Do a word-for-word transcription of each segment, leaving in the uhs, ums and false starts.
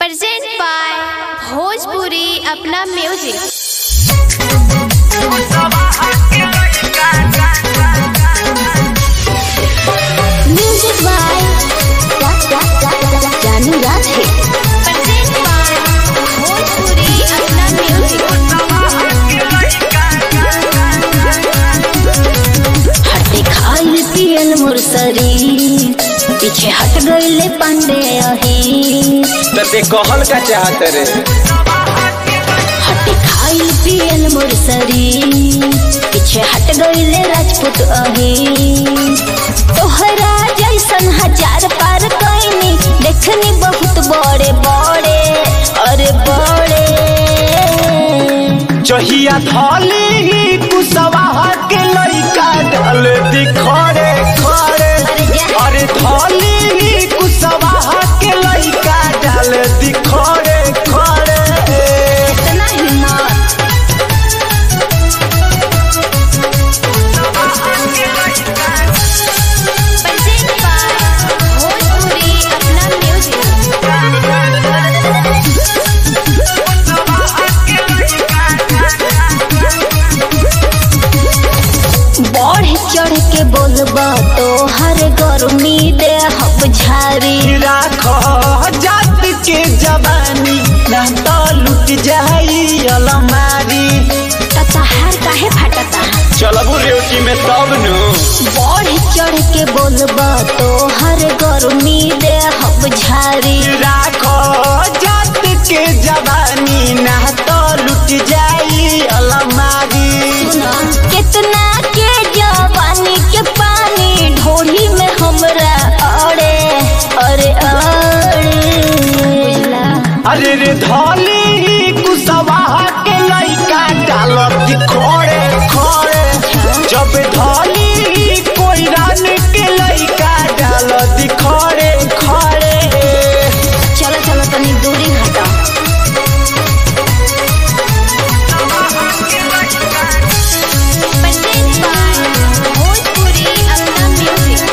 Present by Bhojpuri अपना music. Music by जानू Radhe. Present by Bhojpuri अपना म्यूजिक। हटे खाइल पियल मुरसरी पीछे हट गईले पांडे अही तते कहल का चाहत रे। हटे खाइल पियल मुरसरी पीछे हट गईले राजपूत अही। तोहरा जैसन हजार पार कईनी देखनी बहुत बड़े बड़े अरे बड़े। जहिया धली कुसवा के लइका ढल दिखरे खरे। अरे धली कुसवा के लइका ढल दिखरे खरे। इतना हिम्मत प्रेजेंट बाय भोजपुरी अपना म्यूजिक। बढ़ चढ़ के बोलबा तो हर गर्मी दे हब झारी। राख जात के जवानी ना तो लुट जाई अलमारी। तहार काहे फाटता चलबू रेवटी में तब नु। बढ़ चढ़ के बोलबा तो हर गर्मी दे हब झारी। राख जात के जवानी ना तो लुट जाई अलमारी। सुना कितना के जवानी के पानी ढोली में हमरा अड़े अरे अड़े। अरे रे धली कुसवा के लइका डालत खोड़े खोड़े। जब धली कोई रान के लइका डालत खोड़े खोड़े। चलो चलो तनी दूरी हटा। प्रेजेंट बाय भोजपुरी अपना म्यूजिक।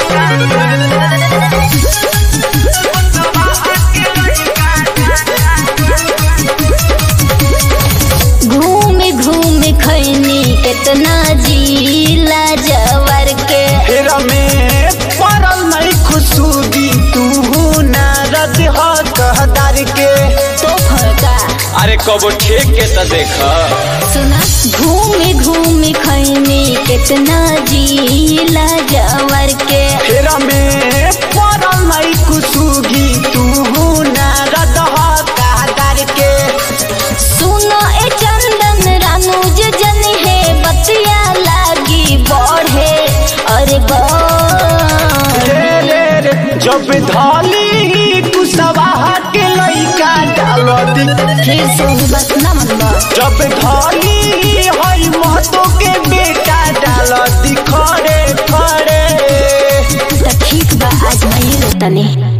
घूम घूम खैनी कितना जिला जवर के। फिर में पड़ल नहीं खुशूदी तू नारद हो कहदार के। तो फड़का अरे कबो ठेक के तो देखा। सुना घूम घूम खैनी कितना जिला जवर के। फिर में पड़ल नहीं खुशूदी तू नारद हो कहदार के। सुनो ए चंदन रानुज जन है बतिया लागी बढ़े अरे बढ़े। रे रे रे जब धली कुसवा के लइका डालत। फिर से बस न मनबा। जब धली हई महतो के बेटा डालत खड़े खड़े। तो ठीक बा आज नहीं तनी।